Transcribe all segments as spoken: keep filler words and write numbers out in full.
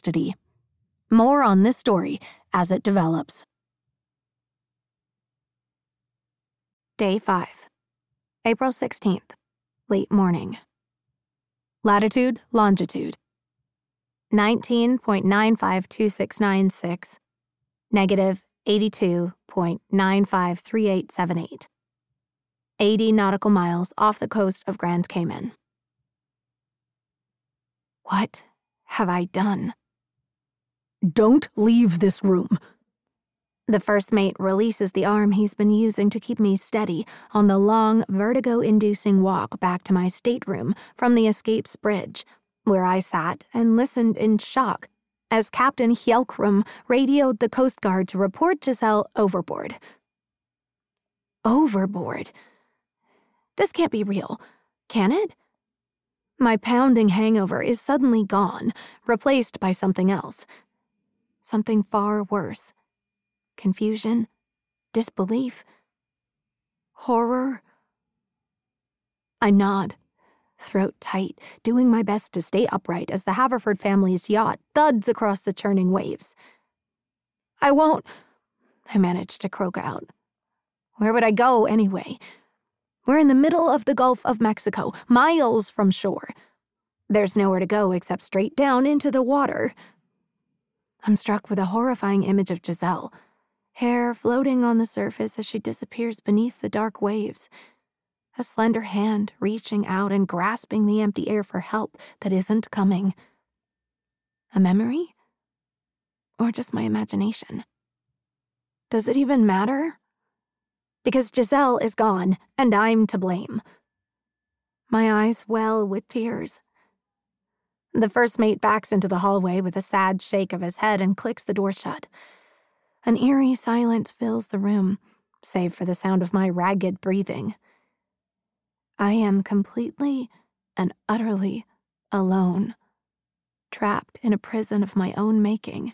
custody. More on this story as it develops. Day five, April sixteenth, late morning. Latitude, longitude, nineteen point nine five two six nine six, negative eighty-two point nine five three eight seven eight. eighty nautical miles off the coast of Grand Cayman. What have I done? Don't leave this room. The first mate releases the arm he's been using to keep me steady on the long, vertigo-inducing walk back to my stateroom from the escape's bridge, where I sat and listened in shock as Captain Hjelkrum radioed the Coast Guard to report Giselle overboard. Overboard? This can't be real, can it? My pounding hangover is suddenly gone, replaced by something else. Something far worse. Confusion, disbelief, horror. I nod, throat tight, doing my best to stay upright as the Haverford family's yacht thuds across the churning waves. I won't, I managed to croak out. Where would I go anyway? We're in the middle of the Gulf of Mexico, miles from shore. There's nowhere to go except straight down into the water. I'm struck with a horrifying image of Giselle, hair floating on the surface as she disappears beneath the dark waves, a slender hand reaching out and grasping the empty air for help that isn't coming. A memory? Or just my imagination? Does it even matter? Because Giselle is gone, and I'm to blame. My eyes well with tears. The first mate backs into the hallway with a sad shake of his head and clicks the door shut. An eerie silence fills the room, save for the sound of my ragged breathing. I am completely and utterly alone, trapped in a prison of my own making.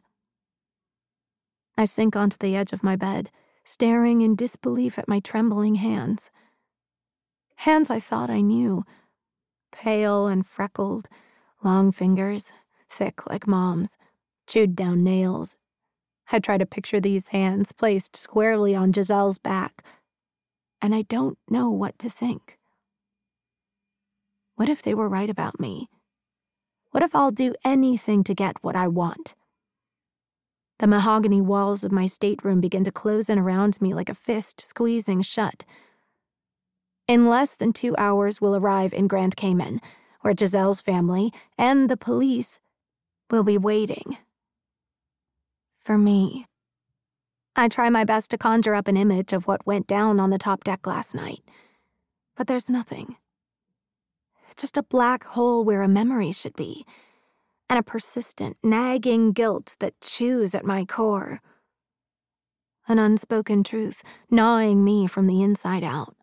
I sink onto the edge of my bed, staring in disbelief at my trembling hands. Hands I thought I knew, pale and freckled, long fingers, thick like Mom's, chewed down nails. I try to picture these hands placed squarely on Giselle's back, and I don't know what to think. What if they were right about me? What if I'll do anything to get what I want? The mahogany walls of my stateroom begin to close in around me like a fist squeezing shut. In less than two hours, we'll arrive in Grand Cayman, where Giselle's family and the police will be waiting. For me. I try my best to conjure up an image of what went down on the top deck last night, but there's nothing. Just a black hole where a memory should be, and a persistent, nagging guilt that chews at my core. An unspoken truth gnawing me from the inside out.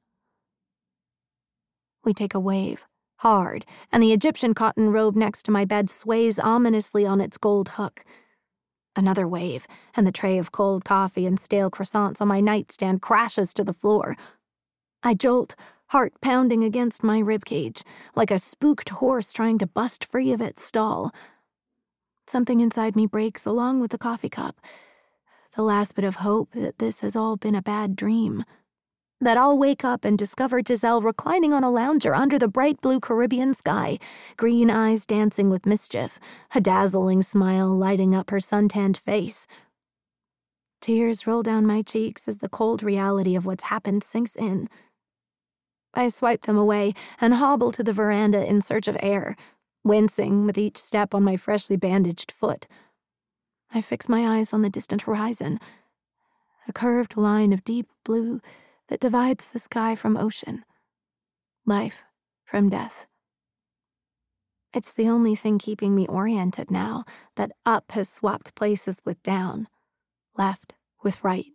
We take a wave, hard, and the Egyptian cotton robe next to my bed sways ominously on its gold hook. Another wave, and the tray of cold coffee and stale croissants on my nightstand crashes to the floor. I jolt, heart pounding against my ribcage, like a spooked horse trying to bust free of its stall. Something inside me breaks along with the coffee cup. The last bit of hope that this has all been a bad dream. That I'll wake up and discover Giselle reclining on a lounger under the bright blue Caribbean sky, green eyes dancing with mischief, a dazzling smile lighting up her suntanned face. Tears roll down my cheeks as the cold reality of what's happened sinks in. I swipe them away and hobble to the veranda in search of air, wincing with each step on my freshly bandaged foot. I fix my eyes on the distant horizon, a curved line of deep blue that divides the sky from ocean, life from death. It's the only thing keeping me oriented now that up has swapped places with down, left with right.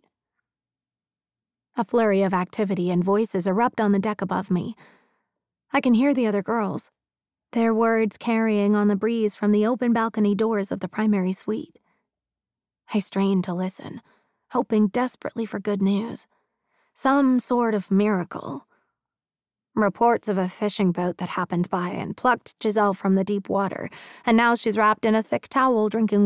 A flurry of activity and voices erupt on the deck above me. I can hear the other girls, their words carrying on the breeze from the open balcony doors of the primary suite. I strain to listen, hoping desperately for good news. Some sort of miracle. Reports of a fishing boat that happened by and plucked Giselle from the deep water, and now she's wrapped in a thick towel drinking